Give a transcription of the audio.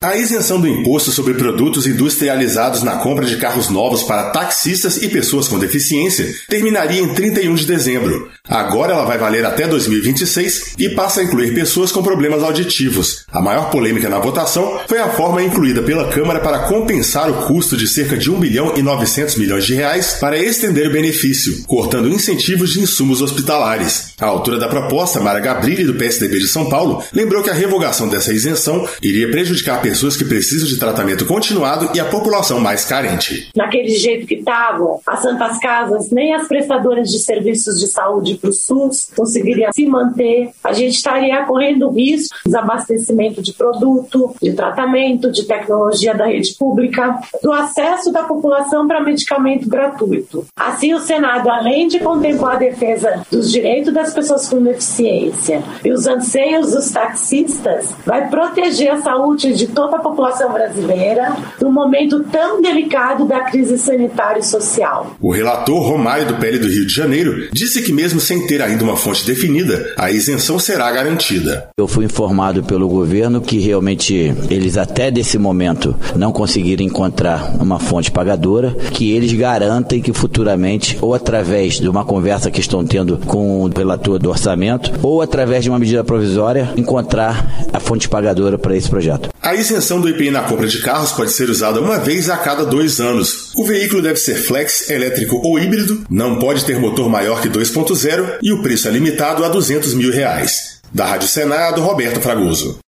A isenção do imposto sobre produtos industrializados na compra de carros novos para taxistas e pessoas com deficiência terminaria em 31 de dezembro. Agora ela vai valer até 2026 e passa a incluir pessoas com problemas auditivos. A maior polêmica na votação foi a forma incluída pela Câmara para compensar o custo de cerca de 1 bilhão e 900 milhões de reais para estender o benefício, cortando incentivos de insumos hospitalares. A autora da proposta, Mara Gabrilli, do PSDB de São Paulo, lembrou que a revogação dessa isenção iria prejudicar pessoas que precisam de tratamento continuado e a população mais carente. Naquele jeito que estavam, as santas casas, nem as prestadoras de serviços de saúde para o SUS conseguiriam se manter. A gente estaria correndo risco de desabastecimento de produto, de tratamento, de tecnologia da rede pública, do acesso da população para medicamento gratuito. Assim, o Senado, além de contemplar a defesa dos direitos das pessoas com deficiência e os anseios dos taxistas, vai proteger a saúde de toda a população brasileira num momento tão delicado da crise sanitária e social. O relator Romário, do PL do Rio de Janeiro, disse que mesmo sem ter ainda uma fonte definida, a isenção será garantida. Eu fui informado pelo governo que realmente eles até desse momento não conseguiram encontrar uma fonte pagadora, que eles garantem que futuramente, ou através de uma conversa que estão tendo com o relator do orçamento, ou através de uma medida provisória, encontrar a fonte pagadora para esse projeto. A isenção do IPI na compra de carros pode ser usada uma vez a cada 2 anos. O veículo deve ser flex, elétrico ou híbrido, não pode ter motor maior que 2.0 e o preço é limitado a R$ 200 mil. Da Rádio Senado, Roberto Fragoso.